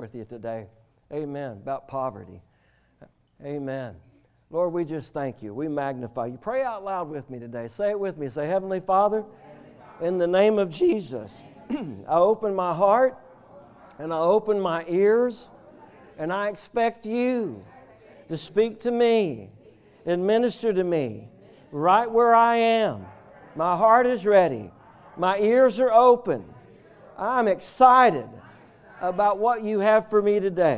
with you today. Amen. About poverty. Amen. Lord, we just thank you. We magnify you. Pray out loud with me today. Say it with me. Say, Heavenly Father, in the name of Jesus, I open my heart and I open my ears and I expect you to speak to me and minister to me right where I am. My heart is ready. My ears are open. I'm excited about what you have for me today.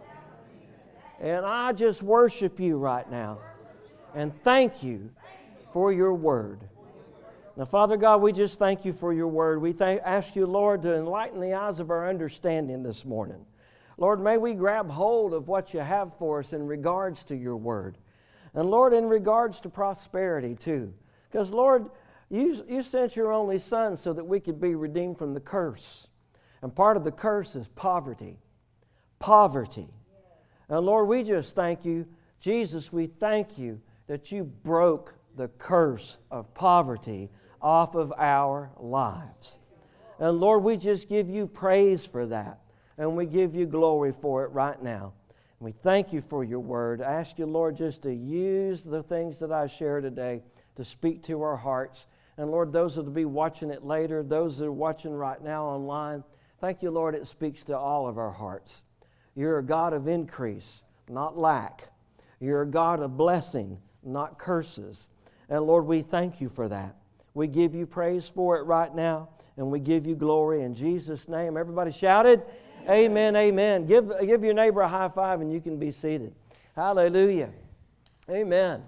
And I just worship you right now and thank you for your word. Now, Father God, we just thank you for your word. We ask you, Lord, to enlighten the eyes of our understanding this morning. Lord, may we grab hold of what you have for us in regards to your word. And Lord, in regards to prosperity too. Because Lord, you sent your only Son so that we could be redeemed from the curse. And part of the curse is poverty. Poverty. And Lord, we just thank you. Jesus, we thank you that you broke the curse of poverty off of our lives. And Lord, we just give you praise for that. And we give you glory for it right now. And we thank you for your word. I ask you, Lord, just to use the things that I share today to speak to our hearts. And Lord, those that will be watching it later, those that are watching right now online, thank you, Lord, it speaks to all of our hearts. You're a God of increase, not lack. You're a God of blessing, not curses. And Lord, we thank you for that. We give you praise for it right now, and we give you glory in Jesus' name. Everybody shouted, amen, amen. Give your neighbor a high five and you can be seated. Hallelujah. Amen.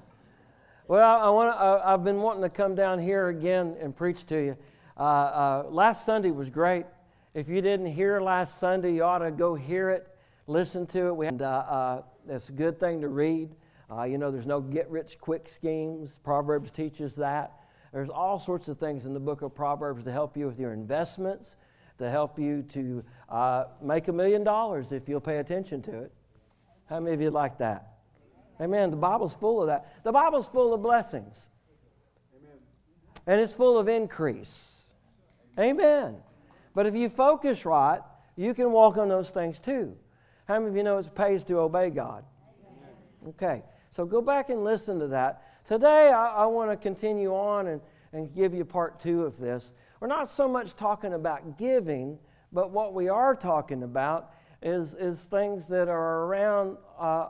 Well, I've been wanting to come down here again and preach to you. Last Sunday was great. If you didn't hear last Sunday, you ought to go hear it. Listen to it. It's a good thing to read. There's no get-rich-quick schemes. Proverbs teaches that. There's all sorts of things in the book of Proverbs to help you with your investments, to help you to make $1 million if you'll pay attention to it. How many of you like that? Amen. The Bible's full of that. The Bible's full of blessings. Amen. And it's full of increase. Amen. But if you focus right, you can walk on those things too. How many of you know it pays to obey God? Okay, so go back and listen to that. Today, I want to continue on and give you part 2 of this. We're not so much talking about giving, but what we are talking about is things that are around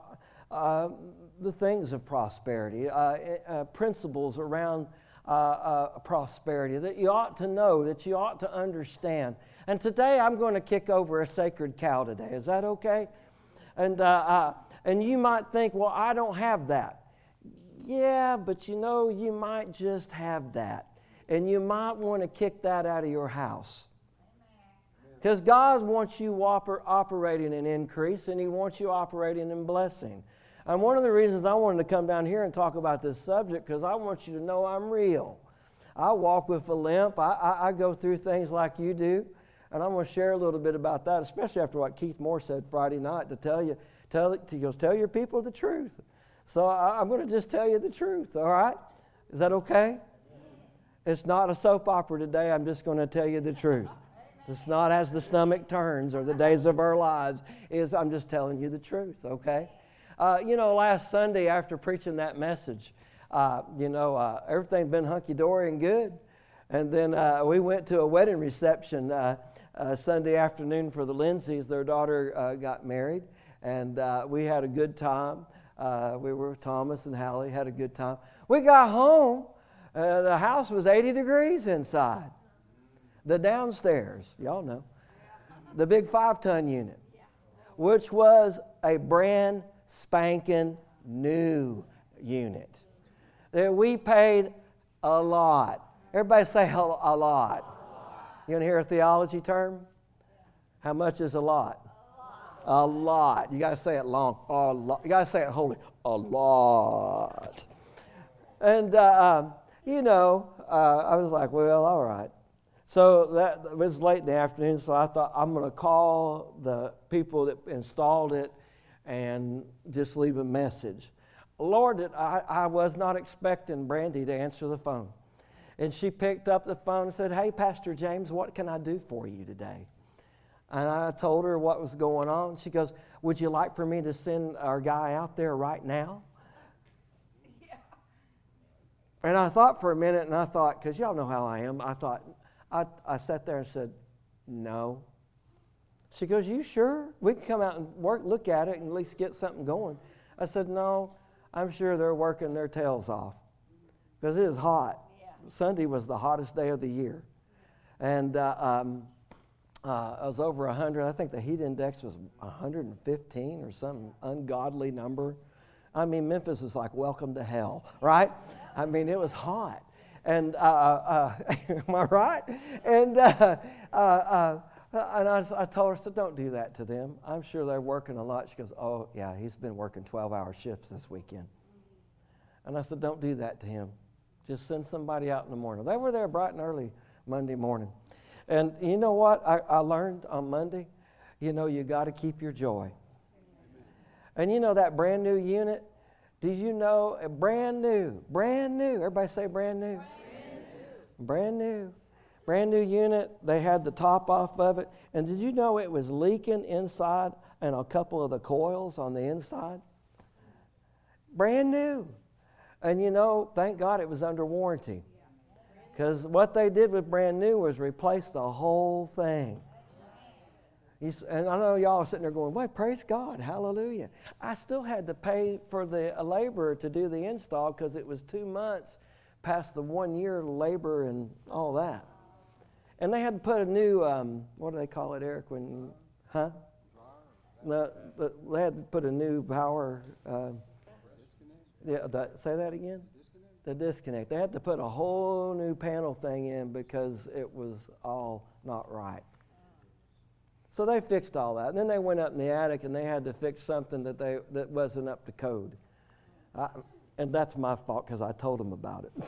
the things of prosperity, principles around prosperity that you ought to know, that you ought to understand. And today I'm going to kick over a sacred cow today. Is that okay? And you might think, well, I don't have that. Yeah, but you might just have that. And you might want to kick that out of your house. Because God wants you operating in increase, and He wants you operating in blessing. And one of the reasons I wanted to come down here and talk about this subject, because I want you to know I'm real. I walk with a limp. I go through things like you do. And I'm going to share a little bit about that, especially after what Keith Moore said Friday night, to tell your people the truth. So I'm going to just tell you the truth, all right? Is that okay? It's not a soap opera today. I'm just going to tell you the truth. It's not as the stomach turns or the days of our lives. I'm just telling you the truth, okay? Last Sunday after preaching that message, everything's been hunky-dory and good. And then we went to a wedding reception Sunday afternoon for the Lindsays. Their daughter got married, and we had a good time. Thomas and Hallie had a good time. We got home, the house was 80 degrees inside. The downstairs, y'all know, the big 5-ton unit, which was a brand spanking new unit. That we paid a lot. Everybody say a lot. You want to hear a theology term? How much is a lot? A lot. You got to say it long. A lot. You got to say it holy. A lot. And, I was like, well, all right. So that was late in the afternoon, so I thought I'm going to call the people that installed it and just leave a message. Lord, I was not expecting Brandy to answer the phone. And she picked up the phone and said, hey, Pastor James, what can I do for you today? And I told her what was going on. She goes, would you like for me to send our guy out there right now? Yeah. And I thought for a minute, and I thought, because y'all know how I am, I sat there and said, no. She goes, you sure? We can come out and look at it and at least get something going. I said, no, I'm sure they're working their tails off because it is hot. Yeah. Sunday was the hottest day of the year. And it was over 100. I think the heat index was 115 or some ungodly number. I mean, Memphis was like welcome to hell, right? I mean, it was hot. And am I right? And I told her, I said, don't do that to them. I'm sure they're working a lot. She goes, oh, yeah, he's been working 12-hour shifts this weekend. And I said, don't do that to him. Just send somebody out in the morning. They were there bright and early Monday morning. And you know what I learned on Monday? You know, you got to keep your joy. And you know that brand new unit? Did you know, brand new. Everybody say brand new. Brand new. Brand new unit. They had the top off of it. And did you know it was leaking inside and a couple of the coils on the inside? Brand new. And you know, thank God it was under warranty. Because what they did with brand new was replace the whole thing. And I know y'all are sitting there going, wait, praise God, hallelujah. I still had to pay for the laborer to do the install because it was 2 months past the 1 year labor and all that. And they had to put a new, what do they call it, Eric? They had to put a new power, say that again? The disconnect. They had to put a whole new panel thing in because it was all not right. So they fixed all that. And then they went up in the attic and they had to fix something that wasn't up to code. And that's my fault because I told them about it.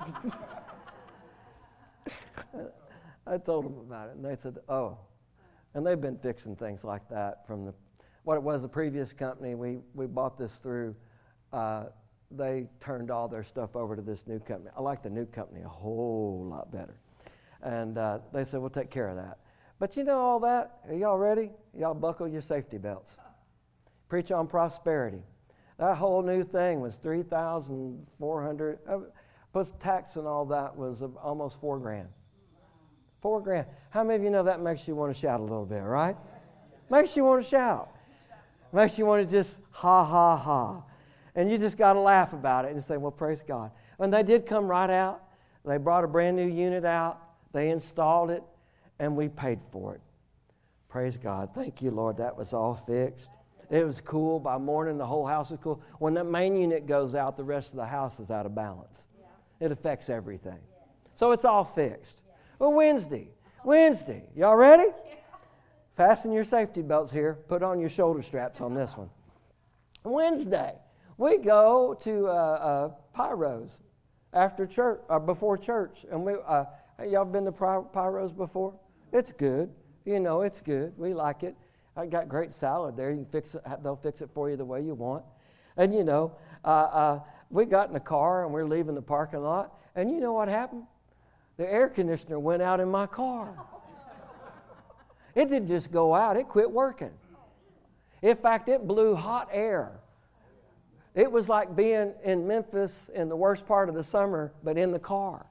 I told them about it and they said, oh. And they've been fixing things like that from what it was the previous company we bought this through. They turned all their stuff over to this new company. I like the new company a whole lot better. And they said, we'll take care of that. But you know all that? Are y'all ready? Y'all buckle your safety belts. Preach on prosperity. That whole new thing was $3,400. Plus tax and all that was almost $4,000. $4,000. How many of you know that makes you want to shout a little bit, right? Makes you want to shout. Makes you want to just ha, ha, ha. And you just got to laugh about it and say, well, praise God. And they did come right out. They brought a brand new unit out. They installed it, and we paid for it. Praise God. Thank you, Lord. That was all fixed. It was cool. By morning, the whole house was cool. When that main unit goes out, the rest of the house is out of balance. Yeah. It affects everything. Yeah. So it's all fixed. Yeah. Well, Wednesday. Y'all ready? Yeah. Fasten your safety belts here. Put on your shoulder straps on this one. Wednesday. We go to Pyros after church or before church, and y'all been to Pyros before? It's good, you know. It's good. We like it. I got great salad there. You can fix it. They'll fix it for you the way you want. And you know, we got in the car and we're leaving the parking lot, and you know what happened? The air conditioner went out in my car. It didn't just go out; it quit working. In fact, it blew hot air. It was like being in Memphis in the worst part of the summer, but in the car.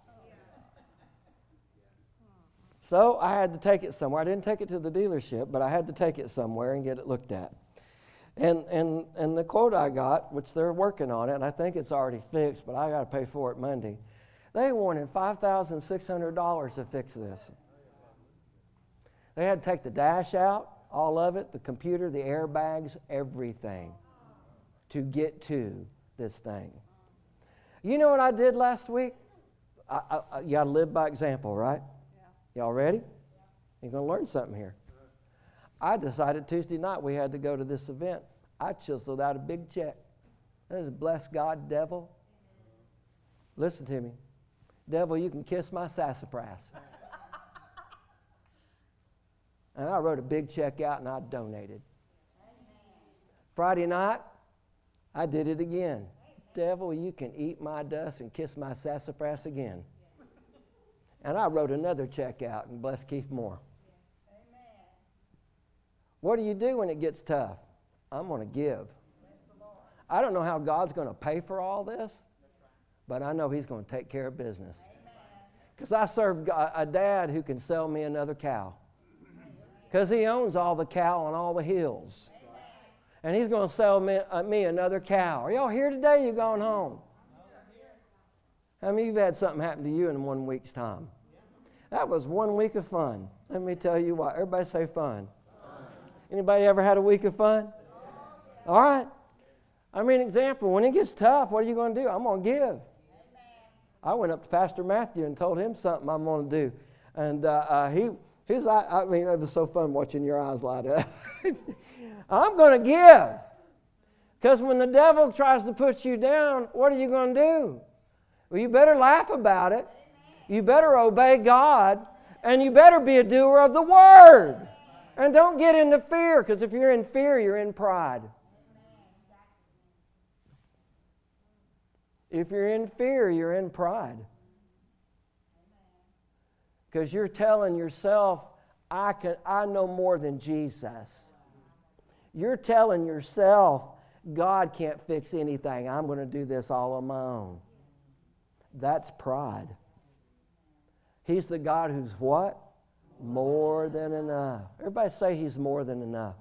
So I had to take it somewhere. I didn't take it to the dealership, but I had to take it somewhere and get it looked at. And the quote I got, which they're working on it, and I think it's already fixed, but I got to pay for it Monday. They wanted $5,600 to fix this. They had to take the dash out, all of it, the computer, the airbags, everything, to get to this thing. You know what I did last week? You got to live by example, right? Yeah. Y'all ready? Yeah. You're going to learn something here. I decided Tuesday night we had to go to this event. I chiseled out a big check. That is, bless God, devil. Listen to me. Devil, you can kiss my sassafras. And I wrote a big check out and I donated. Friday night, I did it again. Devil, you can eat my dust and kiss my sassafras again. And I wrote another check out and blessed Keith Moore. What do you do when it gets tough? I'm going to give. I don't know how God's going to pay for all this, but I know He's going to take care of business. Because I serve a dad who can sell me another cow. Because he owns all the cow on all the hills. And He's going to sell me another cow. Are y'all here today? You going home? How many of you have had something happen to you in 1 week's time? That was 1 week of fun. Let me tell you what. Everybody say fun. Anybody ever had a week of fun? All right. I mean, example, when it gets tough, what are you going to do? I'm going to give. I went up to Pastor Matthew and told him something I'm going to do. And he's I mean, it was so fun watching your eyes light up. I'm going to give. Because when the devil tries to put you down, what are you going to do? Well, you better laugh about it. You better obey God. And you better be a doer of the Word. And don't get into fear, because if you're in fear, you're in pride. If you're in fear, you're in pride. Because you're telling yourself, I know more than Jesus. You're telling yourself, God can't fix anything. I'm going to do this all on my own. That's pride. He's the God who's what? More than enough. Everybody say He's more than enough.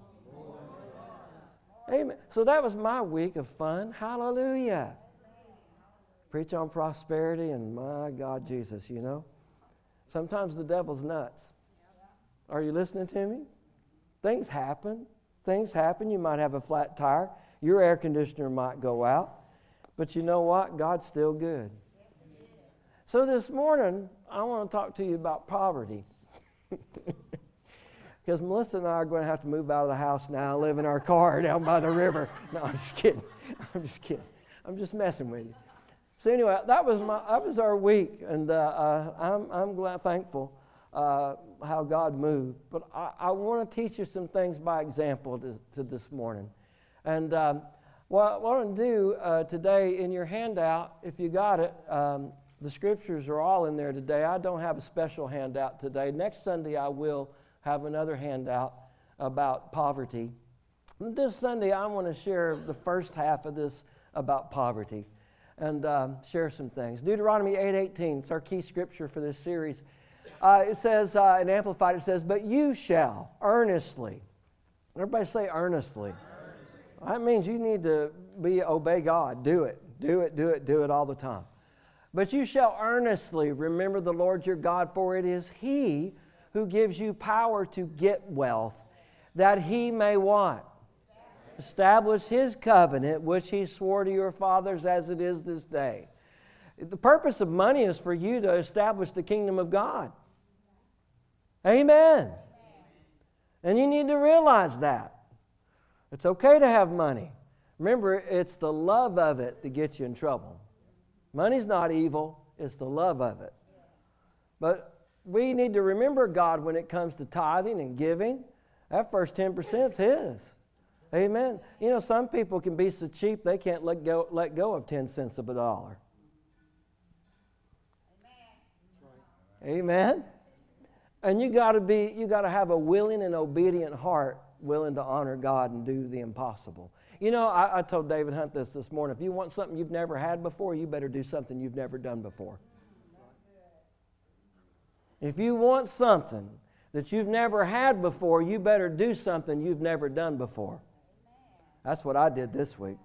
Amen. So that was my week of fun. Hallelujah. Preach on prosperity and my God, Jesus, you know. Sometimes the devil's nuts. Are you listening to me? Things happen. Things happen. You might have a flat tire. Your air conditioner might go out. But you know what? God's still good. So this morning, I want to talk to you about poverty. Because Melissa and I are going to have to move out of the house now, live in our car down by the river. No, I'm just kidding. I'm just kidding. I'm just messing with you. So anyway, that was our week, and I'm glad, thankful how God moved. But I want to teach you some things by example to this morning. And what I want to do today in your handout, if you got it, the scriptures are all in there today. I don't have a special handout today. Next Sunday I will have another handout about poverty. This Sunday I want to share the first half of this about poverty and share some things. Deuteronomy 8:18, it's our key scripture for this series. It says, in Amplified, it says, but you shall earnestly. Everybody say earnestly. That means you need to obey God. Do it. Do it, do it, do it all the time. But you shall earnestly remember the Lord your God, for it is He who gives you power to get wealth, that He may what? Establish His covenant, which He swore to your fathers as it is this day. The purpose of money is for you to establish the kingdom of God. Amen. And you need to realize that. It's okay to have money. Remember, it's the love of it that gets you in trouble. Money's not evil, it's the love of it. But we need to remember God when it comes to tithing and giving. That first 10% is His. Amen. You know, some people can be so cheap they can't let go of 10 cents of a dollar. Amen. And you got to have a willing and obedient heart, willing to honor God and do the impossible. You know, I told David Hunt this morning. If you want something you've never had before, you better do something you've never done before. If you want something that you've never had before, you better do something you've never done before. That's what I did this week.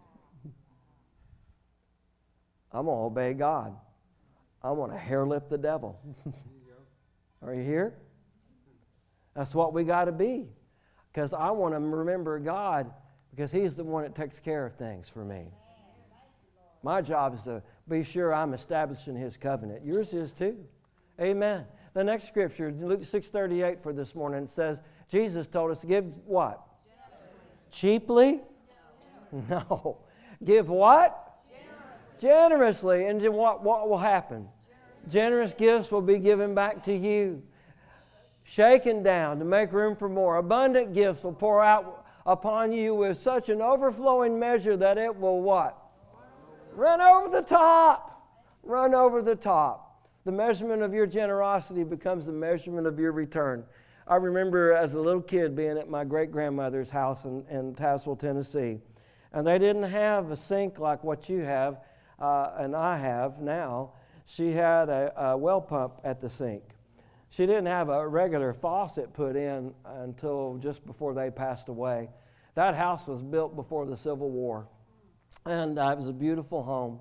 I'm going to obey God. I want to hair-lip the devil. Are you here? That's what we got to be. Because I want to remember God, because He's the one that takes care of things for me. My job is to be sure I'm establishing His covenant. Yours is too. Amen. The next scripture, Luke 6:38 for this morning, it says, Jesus told us to give what? Cheaply? No. Give what? Generously. And then what will happen? Generous gifts will be given back to you. Shaken down to make room for more. Abundant gifts will pour out upon you with such an overflowing measure that it will what? Run over the top. Run over the top. The measurement of your generosity becomes the measurement of your return. I remember as a little kid being at my great-grandmother's house in Tazewell, Tennessee. And they didn't have a sink like what you have and I have now. She had a well pump at the sink. She didn't have a regular faucet put in until just before they passed away. That house was built before the Civil War, and it was a beautiful home.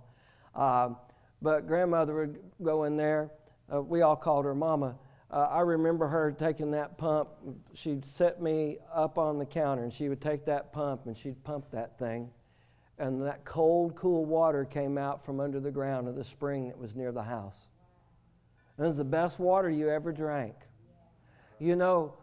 But grandmother would go in there. We all called her Mama. I remember her taking that pump. She'd set me up on the counter, and she would take that pump, and she'd pump that thing. And that cold, cool water came out from under the ground of the spring that was near the house. And it was the best water you ever drank. You know,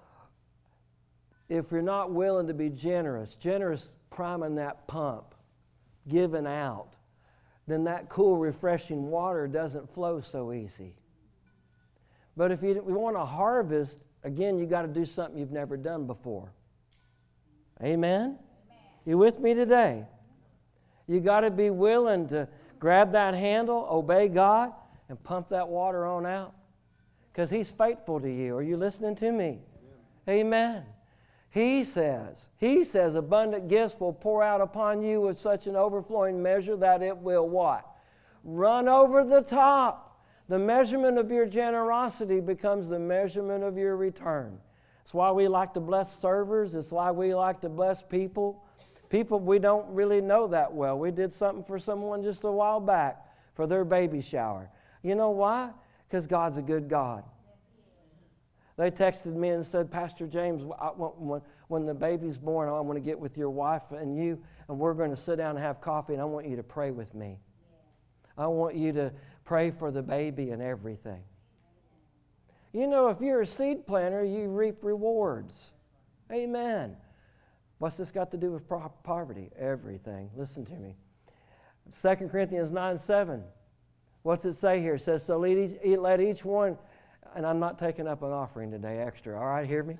if you're not willing to be generous priming that pump, giving out, then that cool, refreshing water doesn't flow so easy. But if you want to harvest, again, you got to do something you've never done before. Amen? You with me today? You got to be willing to grab that handle, obey God, and pump that water on out. Because He's faithful to you. Are you listening to me? Amen. He says, abundant gifts will pour out upon you with such an overflowing measure that it will what? Run over the top. The measurement of your generosity becomes the measurement of your return. That's why we like to bless servers. It's why we like to bless people. People we don't really know that well. We did something for someone just a while back for their baby shower. You know why? Because God's a good God. They texted me and said, Pastor James, when the baby's born, I want to get with your wife and you, and we're going to sit down and have coffee, and I want you to pray with me. I want you to pray for the baby and everything. You know, if you're a seed planter, you reap rewards. Amen. What's this got to do with poverty? Everything. Listen to me. 2 Corinthians 9:7. What's it say here? It says, so let each one, and I'm not taking up an offering today extra, all right, hear me?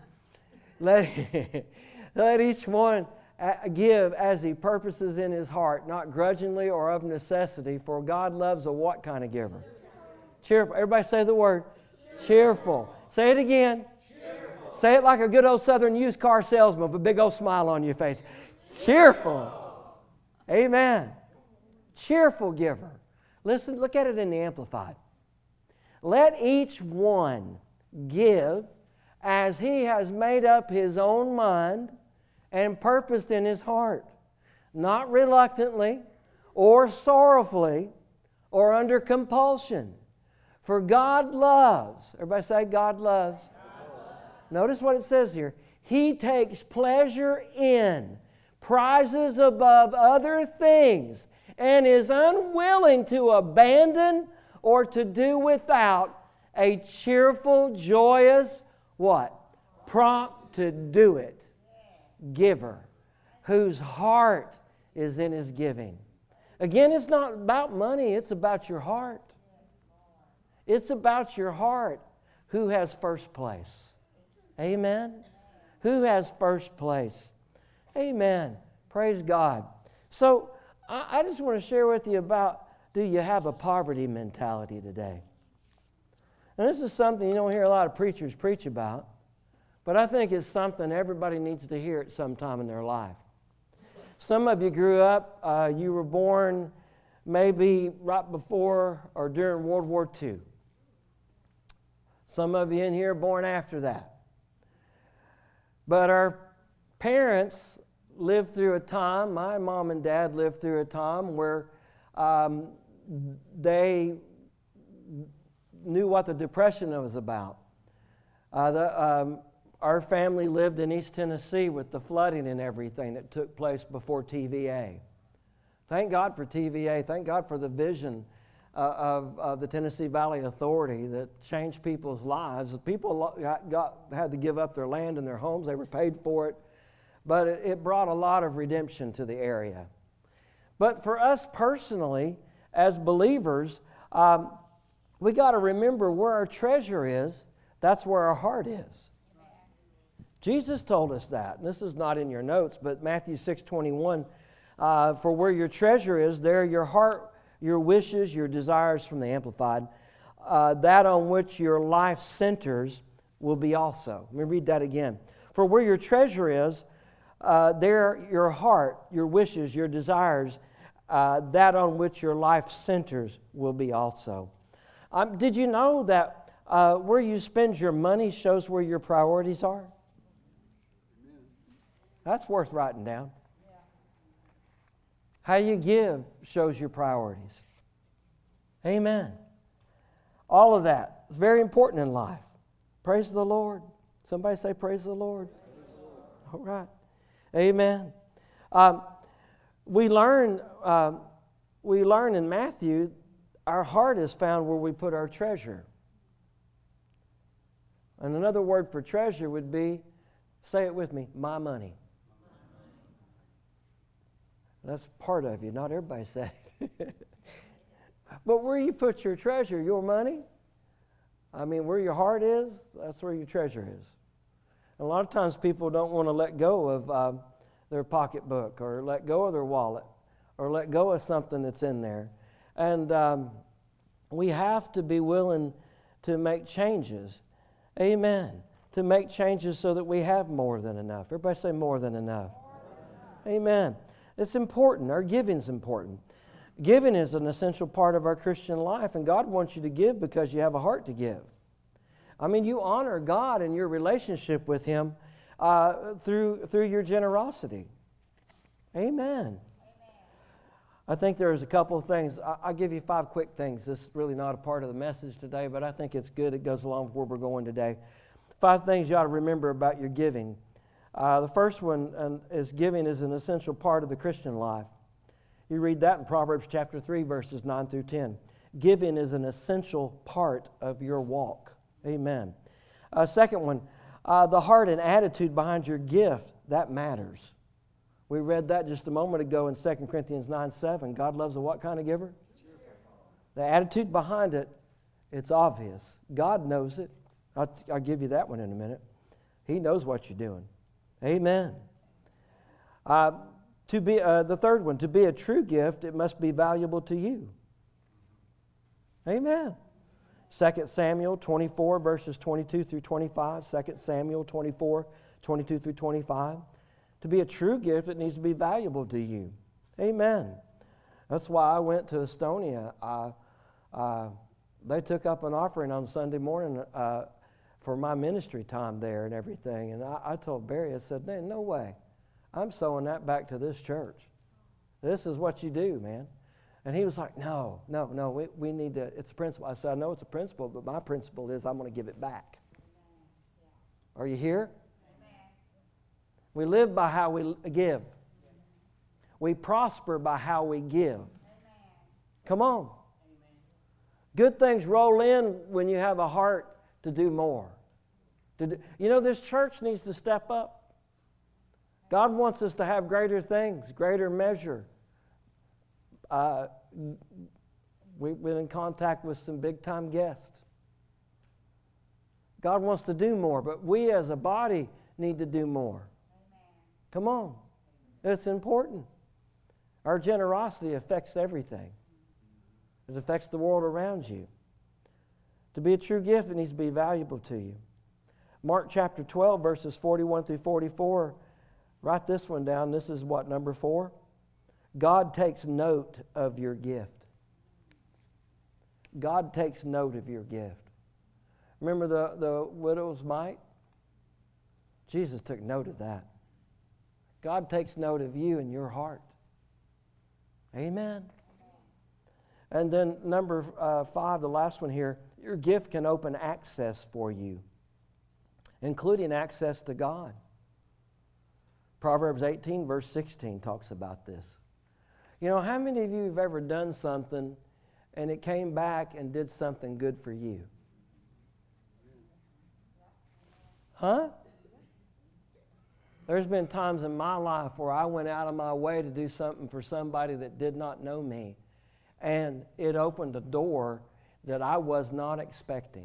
Let each one give as he purposes in his heart, not grudgingly or of necessity, for God loves a what kind of giver? Cheerful. Everybody say the word. Cheerful. Say it again. Cheerful. Say it like a good old southern used car salesman with a big old smile on your face. Cheerful. Amen. Cheerful giver. Listen, look at it in the Amplified. Let each one give as he has made up his own mind and purposed in his heart, not reluctantly or sorrowfully or under compulsion. For God loves, everybody say God loves. Notice what it says here. He takes pleasure in, prizes above other things, and is unwilling to abandon or to do without a cheerful, joyous, what? Prompt to do it giver, whose heart is in his giving. Again, it's not about money, it's about your heart. It's about your heart. Who has first place? Amen? Who has first place? Amen. Praise God. So, I just want to share with you about, do you have a poverty mentality today? And this is something you don't hear a lot of preachers preach about, but I think it's something everybody needs to hear at some time in their life. Some of you grew up, you were born maybe right before or during World War II. Some of you in here born after that. But our parents lived through a time, my mom and dad lived through a time where they knew what the Depression was about. Our family lived in East Tennessee with the flooding and everything that took place before TVA. Thank God for TVA. Thank God for the vision of the Tennessee Valley Authority that changed people's lives. People had to give up their land and their homes. They were paid for it. But it brought a lot of redemption to the area. But for us personally, as believers, we got to remember where our treasure is, that's where our heart is. Jesus told us that. And this is not in your notes, but Matthew 6:21, for where your treasure is, there your heart, your wishes, your desires from the Amplified, that on which your life centers will be also. Let me read that again. For where your treasure is, there your heart, your wishes, your desires, that on which your life centers will be also. Did you know that where you spend your money shows where your priorities are? That's worth writing down. How you give shows your priorities. Amen. All of that is very important in life. Praise the Lord. Somebody say, praise the Lord. All right. Amen. We learn in Matthew, our heart is found where we put our treasure. And another word for treasure would be, say it with me, my money. That's part of you. Not everybody say it. But where you put your treasure, your money, I mean, where your heart is, that's where your treasure is. And a lot of times people don't want to let go of their pocketbook or let go of their wallet or let go of something that's in there. And we have to be willing to make changes. Amen. To make changes so that we have more than enough. Everybody say more than enough. Amen. It's important. Our giving's important. Giving is an essential part of our Christian life, and God wants you to give because you have a heart to give. I mean, you honor God in your relationship with Him through your generosity. Amen. I think there's a couple of things. I'll give you 5 quick things. This is really not a part of the message today, but I think it's good. It goes along with where we're going today. 5 things you ought to remember about your giving. The first one is giving is an essential part of the Christian life. You read that in Proverbs chapter 3, verses 9 through 10. Giving is an essential part of your walk. Amen. Second one, the heart and attitude behind your gift, that matters. We read that just a moment ago in 2 Corinthians 9:7. God loves a what kind of giver? The attitude behind it, it's obvious. God knows it. I'll give you that one in a minute. He knows what you're doing. Amen. The third one, to be a true gift, it must be valuable to you. Amen. 2 Samuel 24, verses 22 through 25. 2 Samuel 24, 22 through 25. To be a true gift, it needs to be valuable to you. Amen. That's why I went to Estonia. They took up an offering on Sunday morning for my ministry time there and everything. And I told Barry, I said, no way. I'm sowing that back to this church. This is what you do, man. And he was like, no, we need to, it's a principle. I said, I know it's a principle, but my principle is I'm going to give it back. Are you here? We live by how we give. We prosper by how we give. Come on. Good things roll in when you have a heart to do more. This church needs to step up. God wants us to have greater things, greater measure. We've been in contact with some big-time guests. God wants to do more, but we as a body need to do more. Come on. It's important. Our generosity affects everything. It affects the world around you. To be a true gift, it needs to be valuable to you. Mark chapter 12, verses 41 through 44. Write this one down. This is what, number 4? God takes note of your gift. God takes note of your gift. Remember the widow's mite? Jesus took note of that. God takes note of you and your heart. Amen. And then number 5, the last one here, your gift can open access for you, including access to God. Proverbs 18, verse 16 talks about this. How many of you have ever done something and it came back and did something good for you? Huh? There's been times in my life where I went out of my way to do something for somebody that did not know me, and it opened a door that I was not expecting.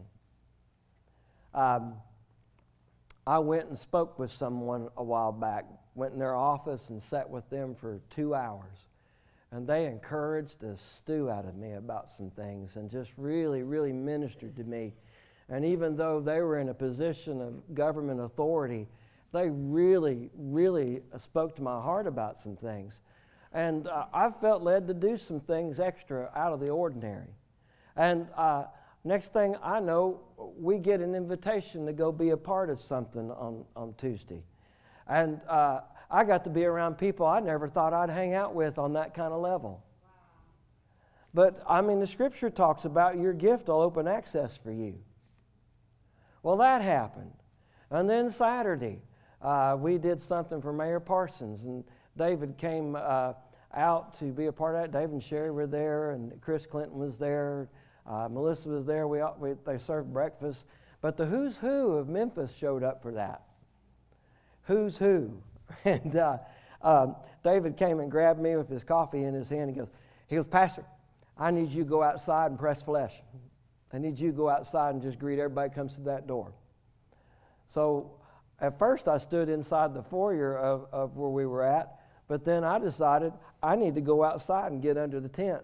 I went and spoke with someone a while back, went in their office and sat with them for 2 hours, and they encouraged the stew out of me about some things and just really, really ministered to me And even though they were in a position of government authority, they really, really spoke to my heart about some things. And I felt led to do some things extra out of the ordinary. And next thing I know, we get an invitation to go be a part of something on Tuesday. And I got to be around people I never thought I'd hang out with on that kind of level. Wow. But, I mean, the Scripture talks about your gift will open access for you. Well, that happened. And then Saturday, we did something for Mayor Parsons, and David came out to be a part of that. David and Sherry were there, and Chris Clinton was there. Melissa was there. They served breakfast. But the who's who of Memphis showed up for that. Who's who. And David came and grabbed me with his coffee in his hand. He goes, Pastor, I need you to go outside and press flesh. I need you to go outside and just greet everybody that comes through that door. So at first I stood inside the foyer of where we were at, but then I decided I need to go outside and get under the tent.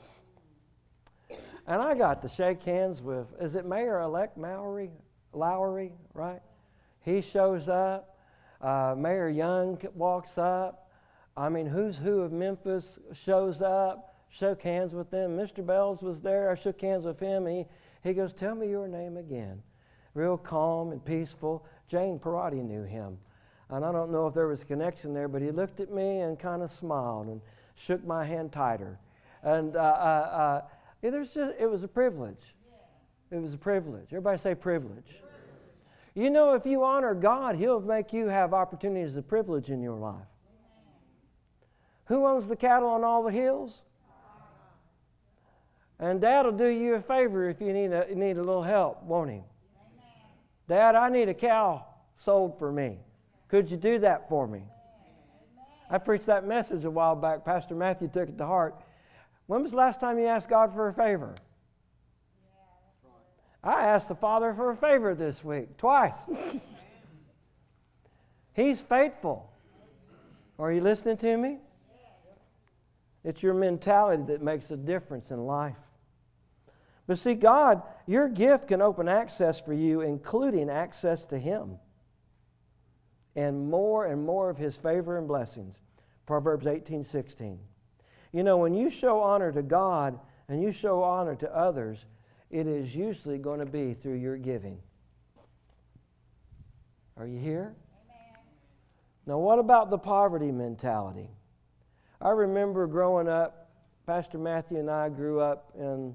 And I got to shake hands with, is it Mayor-elect Lowry, right? He shows up. Mayor Young walks up. I mean, who's who of Memphis shows up, shook hands with them. Mr. Bells was there. I shook hands with him, and he goes, tell me your name again. Real calm and peaceful. Jane Perotti knew him. And I don't know if there was a connection there, but he looked at me and kind of smiled and shook my hand tighter. And it was a privilege. It was a privilege. Everybody say privilege. You know, if you honor God, He'll make you have opportunities of privilege in your life. Who owns the cattle on all the hills? And Dad will do you a favor if you need a little help, won't He? Dad, I need a cow sold for me. Could you do that for me? I preached that message a while back. Pastor Matthew took it to heart. When was the last time you asked God for a favor? I asked the Father for a favor this week, twice. He's faithful. Are you listening to me? It's your mentality that makes a difference in life. But see, God, your gift can open access for you, including access to Him. And more of His favor and blessings. Proverbs 18:16. You know, when you show honor to God and you show honor to others, it is usually going to be through your giving. Are you here? Amen. Now, what about the poverty mentality? I remember growing up, Pastor Matthew and I grew up in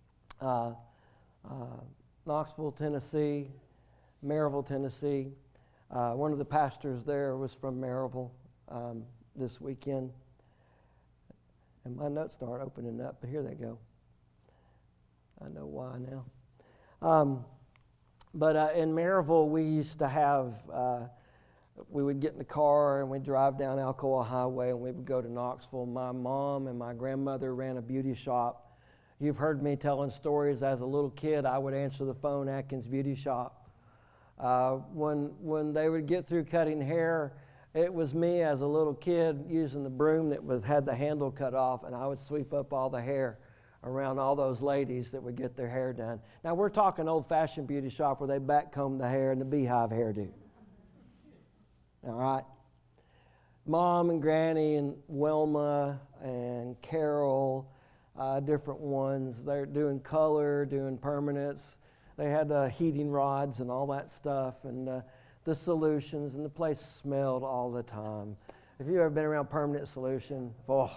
Knoxville, Tennessee, Maryville, Tennessee. One of the pastors there was from Maryville this weekend. And my notes start opening up, but here they go. I know why now. But in Maryville, we used to have, we would get in the car and we'd drive down Alcoa Highway and we would go to Knoxville. My mom and my grandmother ran a beauty shop. You've heard me telling stories as a little kid. I would answer the phone, Atkins Beauty Shop. When they would get through cutting hair, it was me as a little kid using the broom that had the handle cut off, and I would sweep up all the hair around all those ladies that would get their hair done. Now, we're talking old-fashioned beauty shop where they backcomb the hair and the beehive hairdo. All right? Mom and Granny and Wilma and Carol, different ones. They're doing color, doing permanents. They had heating rods and all that stuff, and the solutions, and the place smelled all the time. If you've ever been around Permanent Solution,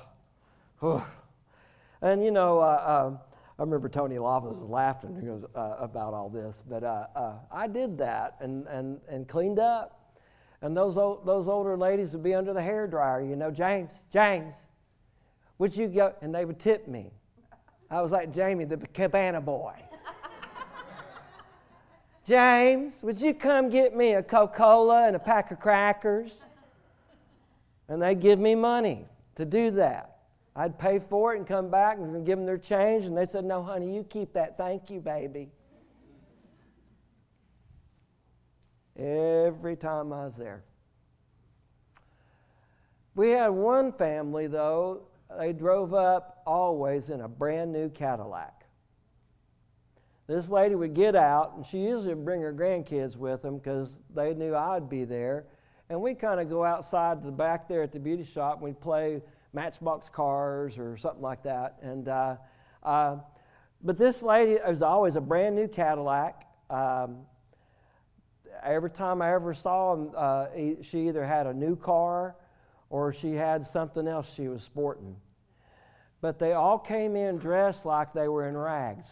And you know, I remember Tony Loftus was laughing about all this, but I did that and cleaned up. And those older ladies would be under the hairdryer, you know, James, would you go? And they would tip me. I was like Jamie, the cabana boy. James, would you come get me a Coca-Cola and a pack of crackers? And they'd give me money to do that. I'd pay for it and come back and give them their change. And they said, no, honey, you keep that. Thank you, baby. Every time I was there. We had one family, though. They drove up always in a brand new Cadillac. This lady would get out, and she usually would bring her grandkids with them because they knew I'd be there. And we'd kind of go outside to the back there at the beauty shop, and we'd play Matchbox cars or something like that. And but this lady, it was always a brand new Cadillac. Every time I ever saw them, she either had a new car or she had something else she was sporting. But they all came in dressed like they were in rags.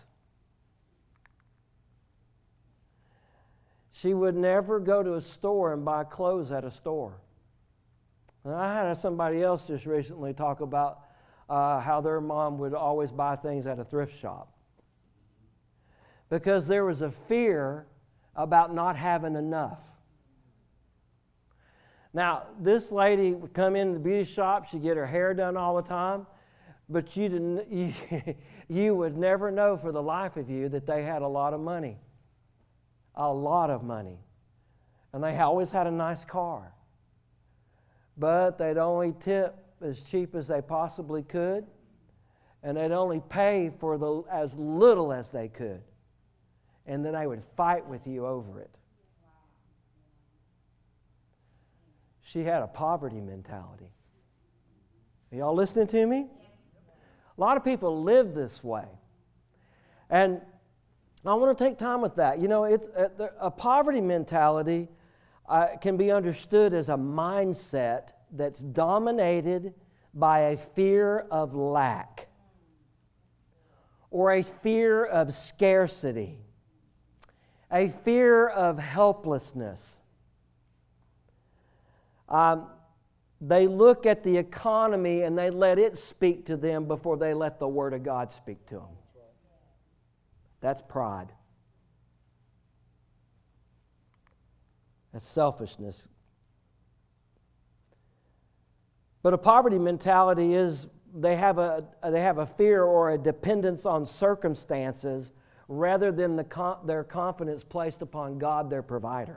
She would never go to a store and buy clothes at a store. And I had somebody else just recently talk about how their mom would always buy things at a thrift shop. Because there was a fear about not having enough. Now, this lady would come into the beauty shop, she'd get her hair done all the time, but you would never know for the life of you that they had a lot of money. A lot of money. And they always had a nice car. But they'd only tip as cheap as they possibly could, and they'd only pay for as little as they could. And then they would fight with you over it. She had a poverty mentality. Are y'all listening to me? A lot of people live this way. And I want to take time with that. You know, it's a poverty mentality can be understood as a mindset that's dominated by a fear of lack or a fear of scarcity, a fear of helplessness. They look at the economy and they let it speak to them before they let the Word of God speak to them. That's pride. That's selfishness. But a poverty mentality is they have a fear or a dependence on circumstances rather than their confidence placed upon God, their provider.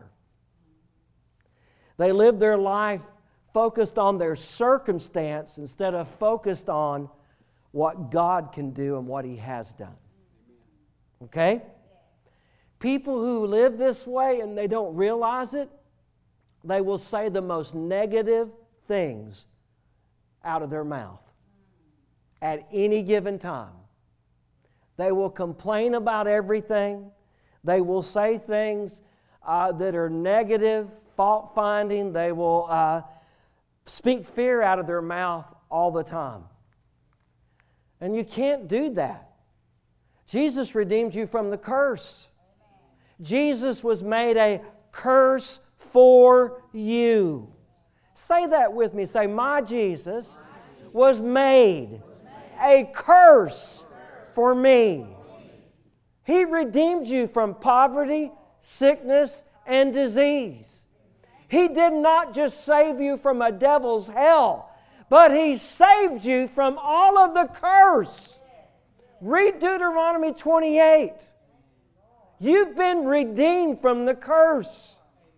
They live their life focused on their circumstance instead of focused on what God can do and what He has done. Okay? People who live this way and they don't realize it, they will say the most negative things out of their mouth at any given time. They will complain about everything. They will say things that are negative, fault-finding. They will speak fear out of their mouth all the time. And you can't do that. Jesus redeemed you from the curse. Jesus was made a curse for you. Say that with me. Say, my Jesus was made a curse for me. He redeemed you from poverty, sickness, and disease. He did not just save you from a devil's hell, but He saved you from all of the curse. Read Deuteronomy 28. You've been redeemed from the curse.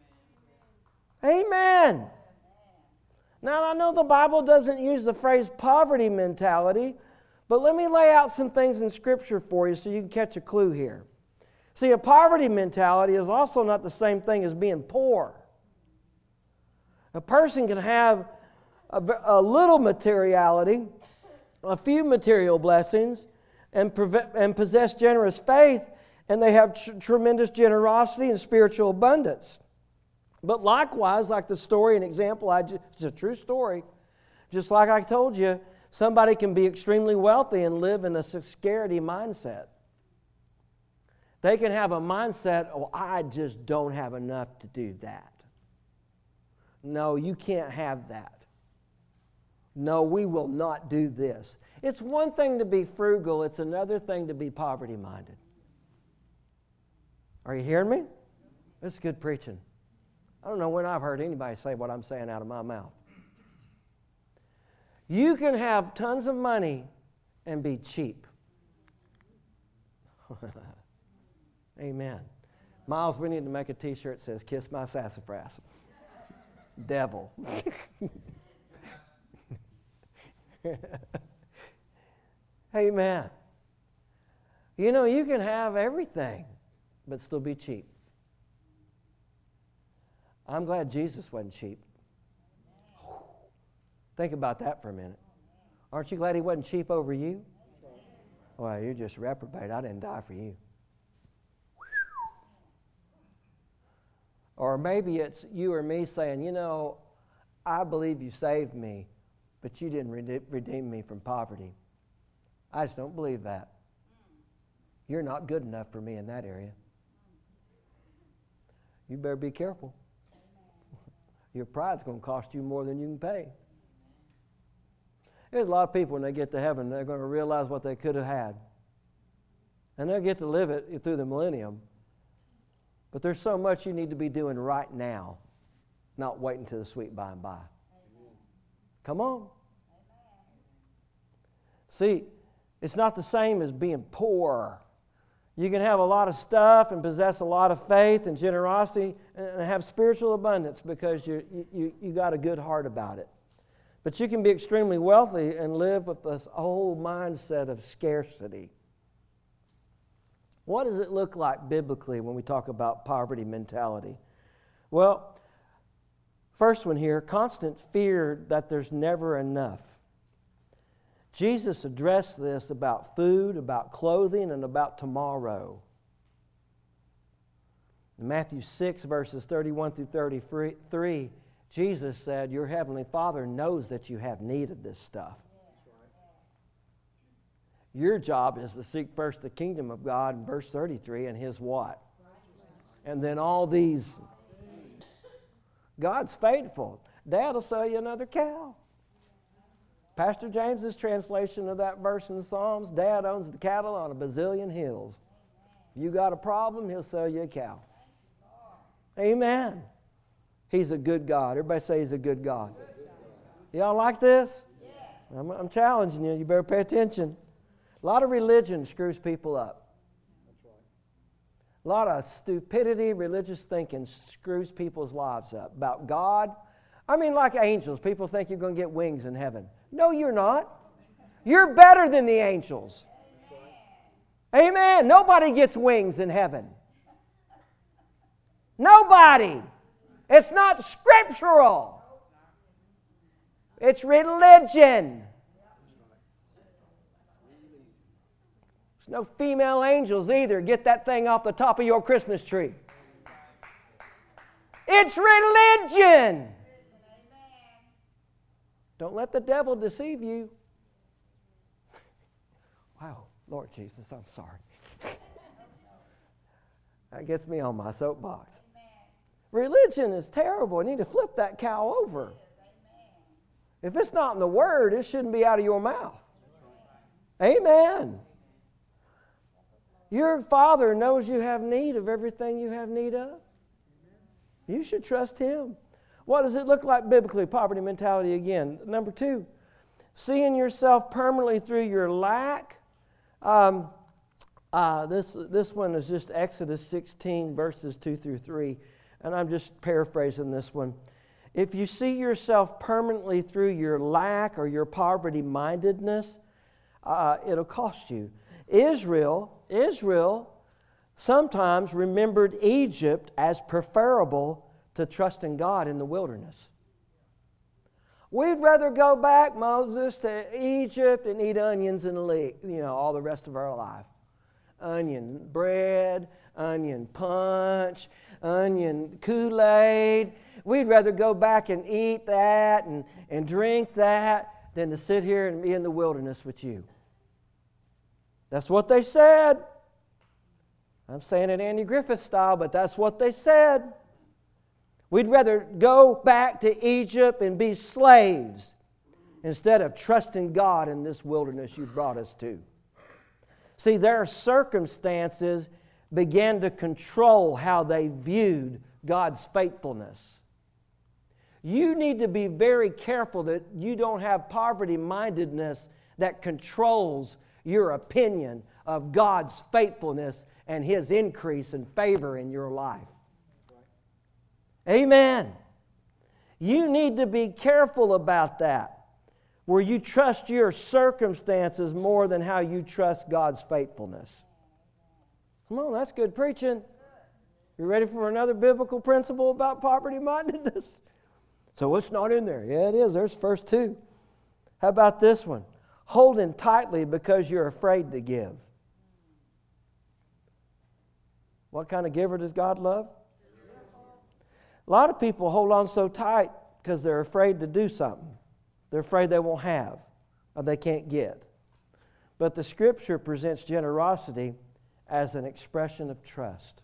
Amen. Now, I know the Bible doesn't use the phrase poverty mentality, but let me lay out some things in Scripture for you so you can catch a clue here. See, a poverty mentality is also not the same thing as being poor. A person can have a little materiality, a few material blessings, and possess generous faith, and they have tremendous generosity and spiritual abundance. But likewise, like the story, an example, it's a true story. Just like I told you, somebody can be extremely wealthy and live in a scarcity mindset. They can have a mindset, oh, I just don't have enough to do that. No, you can't have that. No, we will not do this. It's one thing to be frugal, it's another thing to be poverty-minded. Are you hearing me? This is good preaching. I don't know when I've heard anybody say what I'm saying out of my mouth. You can have tons of money and be cheap. Amen. Miles, we need to make a t-shirt that says, "Kiss my sassafras." Devil. Amen. You know, you can have everything, but still be cheap. I'm glad Jesus wasn't cheap. Think about that for a minute. Aren't you glad he wasn't cheap over you? Well, you're just reprobate. I didn't die for you. Or maybe it's you or me saying, you know, I believe you saved me, but you didn't redeem me from poverty. I just don't believe that. You're not good enough for me in that area. You better be careful. Your pride's going to cost you more than you can pay. There's a lot of people when they get to heaven, they're going to realize what they could have had. And they'll get to live it through the millennium. But there's so much you need to be doing right now, not waiting till the sweet by and by. Amen. Come on. Amen. See, it's not the same as being poor. You can have a lot of stuff and possess a lot of faith and generosity and have spiritual abundance because you got a good heart about it. But you can be extremely wealthy and live with this whole mindset of scarcity. What does it look like biblically when we talk about poverty mentality? Well, first one here, constant fear that there's never enough. Jesus addressed this about food, about clothing, and about tomorrow. In Matthew 6, verses 31 through 33, Jesus said, your heavenly Father knows that you have need of this stuff. Your job is to seek first the kingdom of God in verse 33 and His what? And then all these. God's faithful. Dad will sell you another cow. Pastor James's translation of that verse in Psalms, Dad owns the cattle on a bazillion hills. If you got a problem, He'll sell you a cow. Amen. He's a good God. Everybody say He's a good God. Y'all like this? I'm challenging you. You better pay attention. A lot of religion screws people up. A lot of stupidity, religious thinking screws people's lives up. About God, I mean like angels. People think you're going to get wings in heaven. No, you're not. You're better than the angels. Amen. Nobody gets wings in heaven. Nobody. It's not scriptural. It's religion. There's no female angels either. Get that thing off the top of your Christmas tree. It's religion. Don't let the devil deceive you. Wow, Lord Jesus, I'm sorry. That gets me on my soapbox. Religion is terrible. You need to flip that cow over. If it's not in the Word, it shouldn't be out of your mouth. Amen. Your Father knows you have need of everything you have need of. You should trust Him. What does it look like biblically? Poverty mentality again. Number 2, seeing yourself permanently through your lack. This one is just Exodus 16, verses 2 through 3. And I'm just paraphrasing this one. If you see yourself permanently through your lack or your poverty-mindedness, it'll cost you. Israel sometimes remembered Egypt as preferable to trusting God in the wilderness. We'd rather go back, Moses, to Egypt and eat onions and all the rest of our life. Onion bread, onion punch, onion Kool-Aid. We'd rather go back and eat that and drink that than to sit here and be in the wilderness with you. That's what they said. I'm saying it Andy Griffith style, but that's what they said. We'd rather go back to Egypt and be slaves instead of trusting God in this wilderness you brought us to. See, their circumstances began to control how they viewed God's faithfulness. You need to be very careful that you don't have poverty-mindedness that controls your opinion of God's faithfulness and His increase and favor in your life. Amen. You need to be careful about that, where you trust your circumstances more than how you trust God's faithfulness. Come on, that's good preaching. You ready for another biblical principle about poverty-mindedness? So it's not in there. Yeah, it is. There's first two. How about this one? Holding tightly because you're afraid to give. What kind of giver does God love? A lot of people hold on so tight because they're afraid to do something. They're afraid they won't have or they can't get. But the Scripture presents generosity as an expression of trust.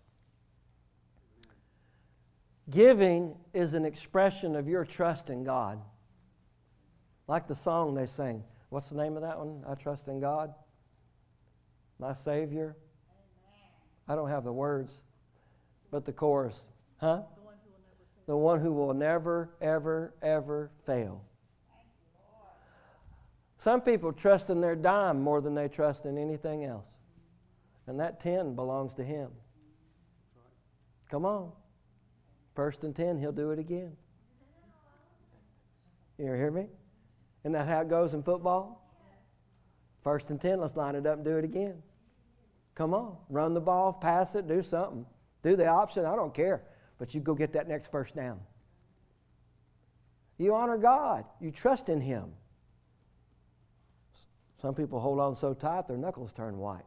Giving is an expression of your trust in God. Like the song they sing. What's the name of that one? I trust in God, my Savior. I don't have the words, but the chorus. Huh? The one who will never, ever, ever fail. Some people trust in their dime more than they trust in anything else. And that 10 belongs to Him. Come on. First and 10, He'll do it again. You hear me? Isn't that how it goes in football? First and 10, let's line it up and do it again. Come on. Run the ball, pass it, do something. Do the option, I don't care. But you go get that next first down. You honor God. You trust in Him. Some people hold on so tight their knuckles turn white.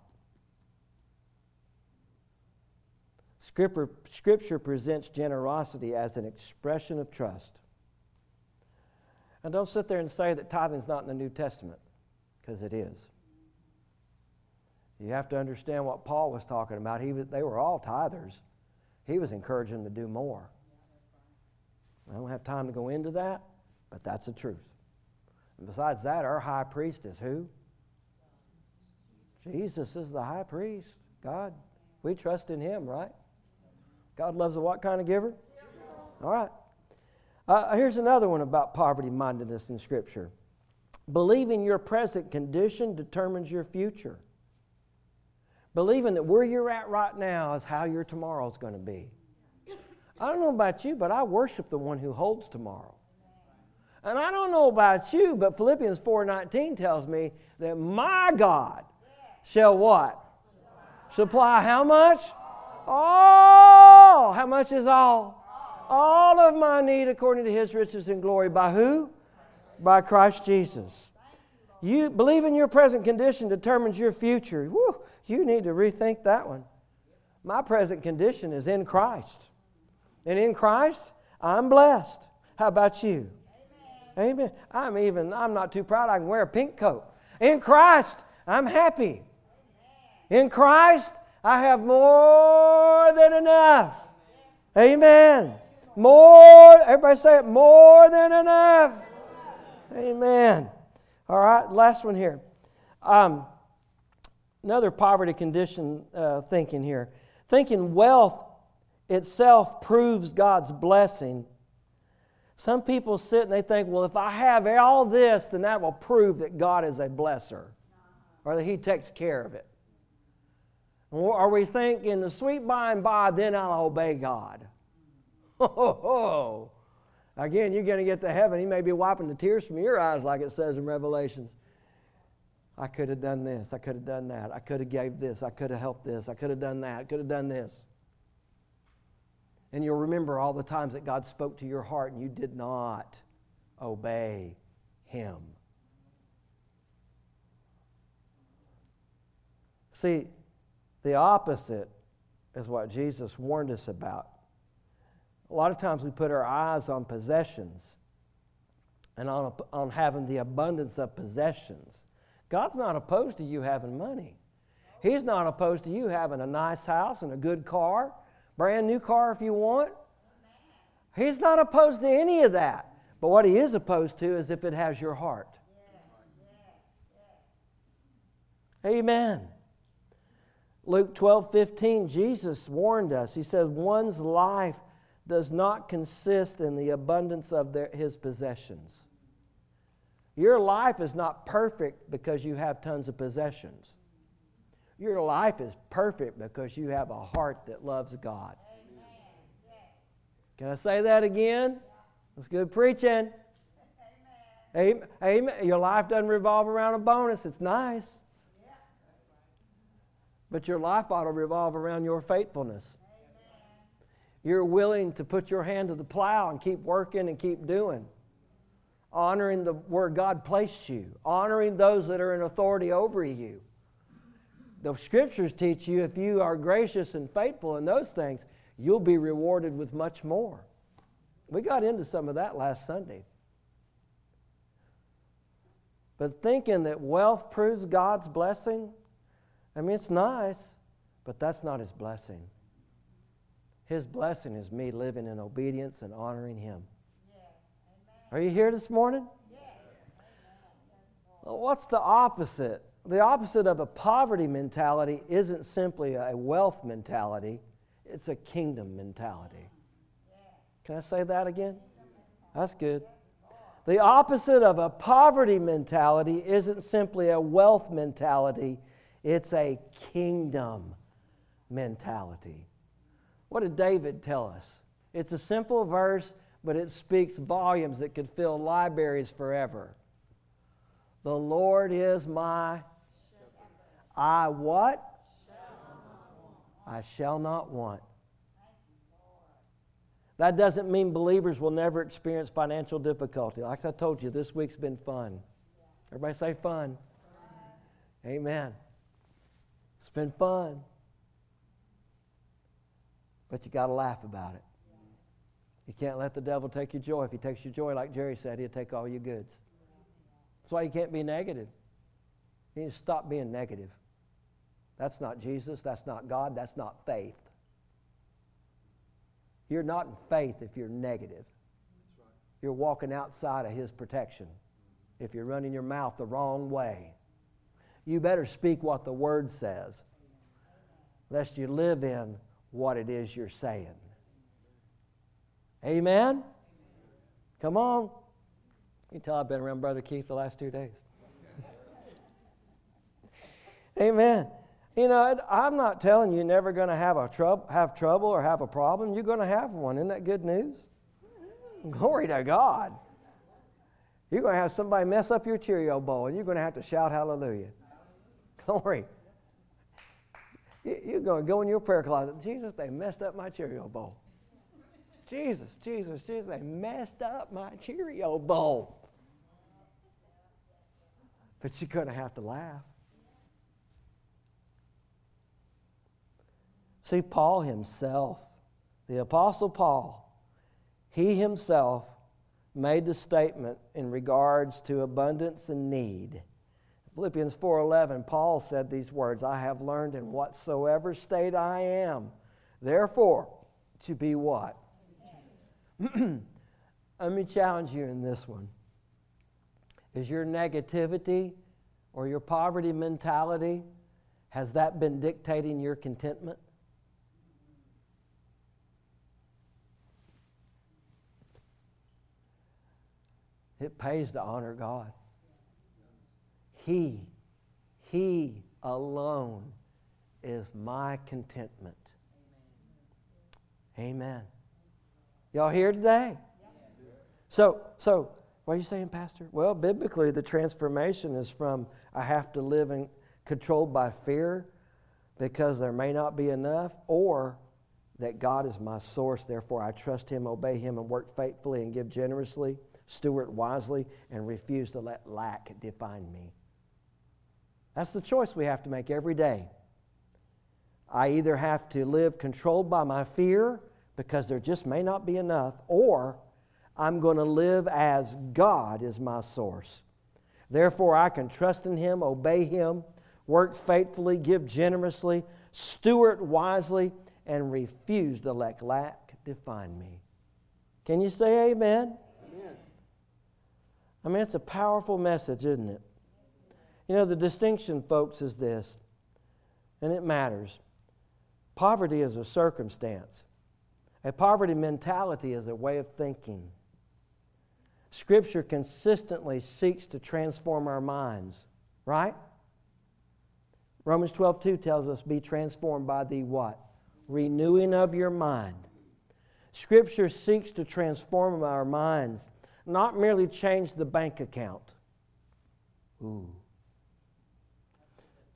Scripture presents generosity as an expression of trust. And don't sit there and say that tithing is not in the New Testament, because it is. You have to understand what Paul was talking about. They were all tithers. He was encouraging them to do more. I don't have time to go into that, but that's the truth. And besides that, our high priest is who? Jesus is the high priest. God. We trust in Him, right? God loves a what kind of giver? All right. Here's another one about poverty-mindedness in Scripture. Believing your present condition determines your future. Believing that where you're at right now is how your tomorrow is going to be. I don't know about you, but I worship the one who holds tomorrow. And I don't know about you, but Philippians 4:19 tells me that my God shall what? Supply how much? All. How much is all? All of my need according to His riches and glory. By who? By Christ Jesus. You believe in your present condition determines your future. Woo, you need to rethink that one. My present condition is in Christ. And in Christ, I'm blessed. How about you? Amen. I'm not too proud I can wear a pink coat. In Christ, I'm happy. In Christ, I have more than enough. Amen. More, everybody say it, more than enough. Amen. All right, last one here. Another poverty condition thinking here. Thinking wealth itself proves God's blessing. Some people sit and they think, well, if I have all this, then that will prove that God is a blesser or that He takes care of it. Or we think in the sweet by and by, then I'll obey God. Again, you're going to get to heaven. He may be wiping the tears from your eyes like it says in Revelation. I could have done this. I could have done that. I could have gave this. I could have helped this. I could have done that. I could have done this. And you'll remember all the times that God spoke to your heart and you did not obey Him. See, the opposite is what Jesus warned us about. A lot of times we put our eyes on possessions and on having the abundance of possessions. God's not opposed to you having money. He's not opposed to you having a nice house and a good car, brand new car if you want. He's not opposed to any of that. But what He is opposed to is if it has your heart. Amen. Luke 12:15, Jesus warned us. He said, one's life does not consist in the abundance of his possessions. Your life is not perfect because you have tons of possessions. Your life is perfect because you have a heart that loves God. Can I say that again? That's good preaching. Amen. Your life doesn't revolve around a bonus. It's nice. But your life ought to revolve around your faithfulness. You're willing to put your hand to the plow and keep working and keep doing. Honoring where God placed you. Honoring those that are in authority over you. The Scriptures teach you if you are gracious and faithful in those things, you'll be rewarded with much more. We got into some of that last Sunday. But thinking that wealth proves God's blessing, I mean, it's nice, but that's not His blessing. His blessing is me living in obedience and honoring Him. Are you here this morning? Well, what's the opposite? The opposite of a poverty mentality isn't simply a wealth mentality. It's a kingdom mentality. Can I say that again? That's good. The opposite of a poverty mentality isn't simply a wealth mentality. It's a kingdom mentality. What did David tell us? It's a simple verse, but it speaks volumes that could fill libraries forever. The Lord is my... I what? I shall not want. That doesn't mean believers will never experience financial difficulty. Like I told you, this week's been fun. Everybody say fun. Amen. It's been fun. But you got to laugh about it. You can't let the devil take your joy. If he takes your joy, like Jerry said, he'll take all your goods. That's why you can't be negative. You need to stop being negative. That's not Jesus. That's not God. That's not faith. You're not in faith if you're negative. That's right. You're walking outside of His protection if you're running your mouth the wrong way. You better speak what the Word says, lest you live in what it is you're saying. Amen? Come on. You can tell I've been around Brother Keith the last 2 days. Amen. You know, I'm not telling you you're never going to have trouble or have a problem. You're going to have one. Isn't that good news? Glory to God. You're going to have somebody mess up your Cheerio bowl, and you're going to have to shout hallelujah. Glory. You're going to go in your prayer closet. Jesus, they messed up my Cheerio bowl. Jesus, they messed up my Cheerio bowl. But you're going to have to laugh. See, Paul himself, the Apostle Paul, he himself made the statement in regards to abundance and need. Philippians 4:11, Paul said these words, I have learned in whatsoever state I am, therefore, to be what? Let me challenge you in this one. Is your negativity or your poverty mentality, has that been dictating your contentment? It pays to honor God. He alone is my contentment. Amen. Y'all here today? So, what are you saying, Pastor? Well, biblically, the transformation is from I have to live controlled by fear because there may not be enough, or that God is my source, therefore I trust Him, obey Him, and work faithfully and give generously, steward wisely, and refuse to let lack define me. That's the choice we have to make every day. I either have to live controlled by my fear because there just may not be enough, or I'm going to live as God is my source. Therefore, I can trust in Him, obey Him, work faithfully, give generously, steward wisely, and refuse to let lack define me. Can you say amen? Amen. I mean, it's a powerful message, isn't it? You know, the distinction, folks, is this, and it matters. Poverty is a circumstance. A poverty mentality is a way of thinking. Scripture consistently seeks to transform our minds, right? Romans 12:2 tells us, be transformed by the what? Renewing of your mind. Scripture seeks to transform our minds, not merely change the bank account. Ooh.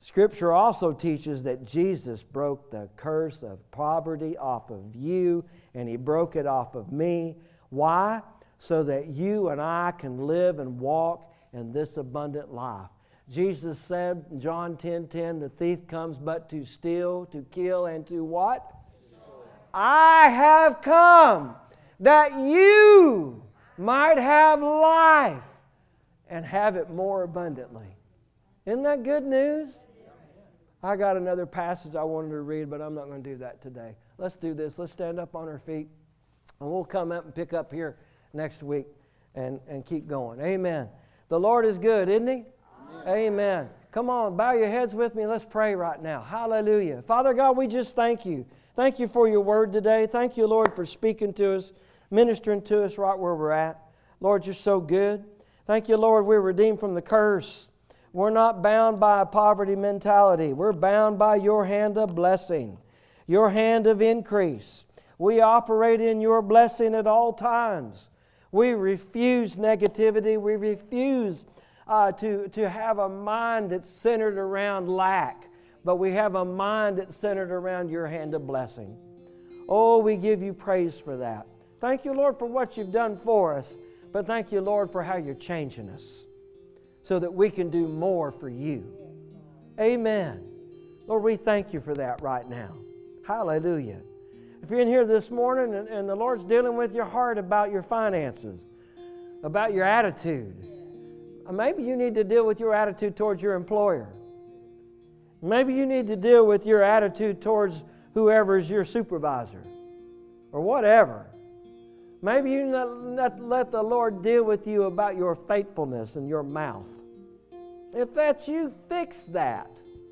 Scripture also teaches that Jesus broke the curse of poverty off of you, and He broke it off of me. Why? So that you and I can live and walk in this abundant life. Jesus said in John 10:10, the thief comes but to steal, to kill, and to what? I have come that you might have life and have it more abundantly. Isn't that good news? I got another passage I wanted to read, but I'm not going to do that today. Let's do this. Let's stand up on our feet, and we'll come up and pick up here next week and keep going. Amen. The Lord is good, isn't He? Amen. Come on, bow your heads with me. Let's pray right now. Hallelujah. Father God, we just thank You. Thank You for Your word today. Thank You, Lord, for speaking to us, ministering to us right where we're at. Lord, You're so good. Thank You, Lord, we're redeemed from the curse. We're not bound by a poverty mentality. We're bound by Your hand of blessing, Your hand of increase. We operate in Your blessing at all times. We refuse negativity. We refuse to have a mind that's centered around lack, but we have a mind that's centered around Your hand of blessing. Oh, we give You praise for that. Thank You, Lord, for what You've done for us, but thank You, Lord, for how You're changing us so that we can do more for You. Amen. Lord, we thank You for that right now. Hallelujah. If you're in here this morning and the Lord's dealing with your heart about your finances, about your attitude, maybe you need to deal with your attitude towards your employer. Maybe you need to deal with your attitude towards whoever is your supervisor or whatever. Maybe you let the Lord deal with you about your faithfulness and your mouth. If that's you, fix that.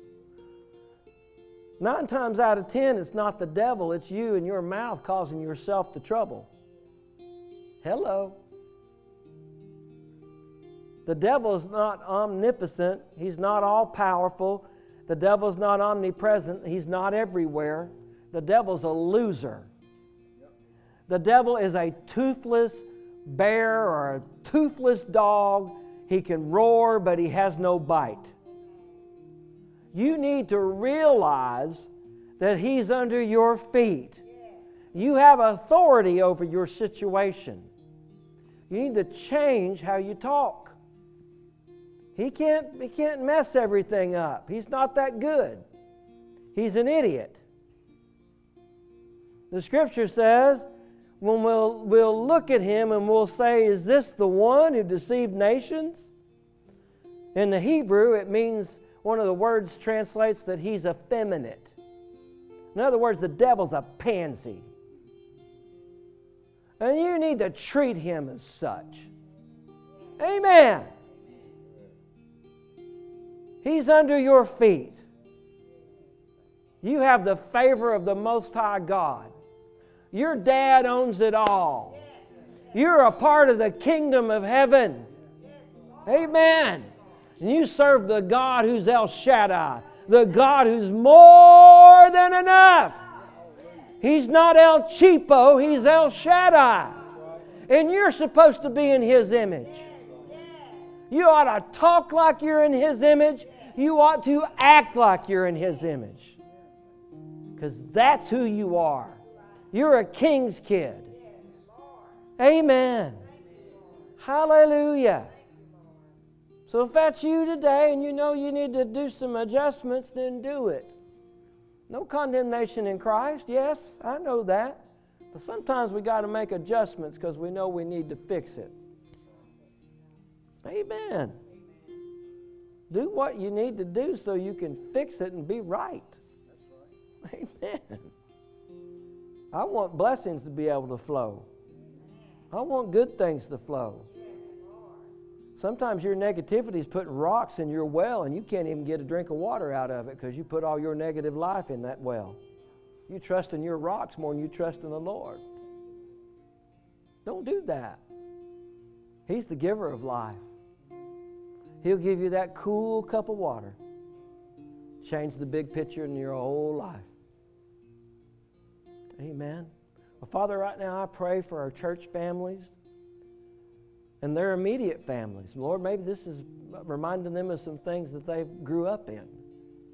9 times out of 10, it's not the devil, it's you and your mouth causing yourself the trouble. Hello. The devil is not omnipotent. He's not all-powerful. The devil's not omnipresent. He's not everywhere. The devil's a loser. The devil is a toothless bear or a toothless dog. He can roar, but he has no bite. You need to realize that he's under your feet. You have authority over your situation. You need to change how you talk. He can't mess everything up. He's not that good. He's an idiot. The Scripture says, when we'll look at him and we'll say, is this the one who deceived nations? In the Hebrew, it means, one of the words translates that he's effeminate. In other words, the devil's a pansy. And you need to treat him as such. Amen. He's under your feet. You have the favor of the Most High God. Your dad owns it all. You're a part of the kingdom of heaven. Amen. And you serve the God who's El Shaddai, the God who's more than enough. He's not El Cheapo, He's El Shaddai. And you're supposed to be in His image. You ought to talk like you're in His image. You ought to act like you're in His image. Because that's who you are. You're a king's kid. Amen. Hallelujah. So if that's you today and you know you need to do some adjustments, then do it. No condemnation in Christ. Yes, I know that. But sometimes we got to make adjustments because we know we need to fix it. Amen. Do what you need to do so you can fix it and be right. Amen. I want blessings to be able to flow. I want good things to flow. Sometimes your negativity is putting rocks in your well and you can't even get a drink of water out of it because you put all your negative life in that well. You trust in your rocks more than you trust in the Lord. Don't do that. He's the giver of life. He'll give you that cool cup of water. Change the big picture in your whole life. Amen. Well, Father, right now I pray for our church families and their immediate families. Lord, maybe this is reminding them of some things that they grew up in.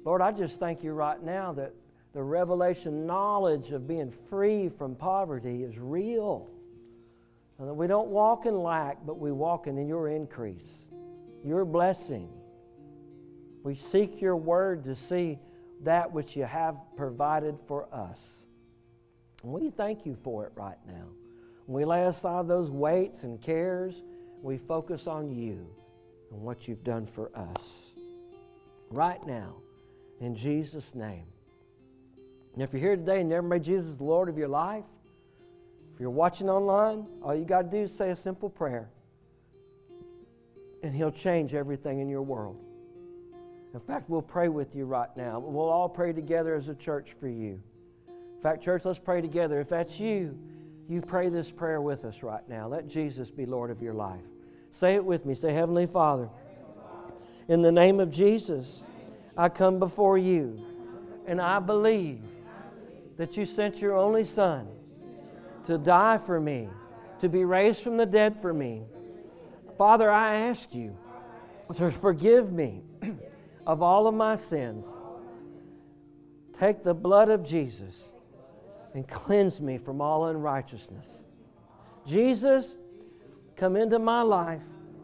Lord, I just thank you right now that the revelation knowledge of being free from poverty is real. And that we don't walk in lack, but we walk in your increase, your blessing. We seek your word to see that which you have provided for us. And we thank you for it right now. When we lay aside those weights and cares, we focus on you and what you've done for us. Right now, in Jesus' name. And if you're here today and never made Jesus the Lord of your life, if you're watching online, all you got to do is say a simple prayer. And He'll change everything in your world. In fact, we'll pray with you right now. We'll all pray together as a church for you. In fact, church, let's pray together. If that's you, you pray this prayer with us right now. Let Jesus be Lord of your life. Say it with me. Say, Heavenly Father, in the name of Jesus, I come before you, and I believe that you sent your only Son to die for me, to be raised from the dead for me. Father, I ask you to forgive me of all of my sins. Take the blood of Jesus and cleanse me from all unrighteousness. Jesus, come into my life.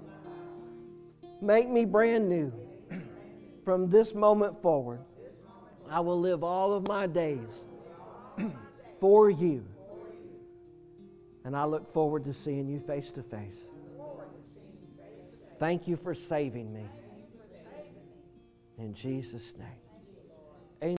Make me brand new. From this moment forward, I will live all of my days for you. And I look forward to seeing you face to face. Thank you for saving me. In Jesus' name.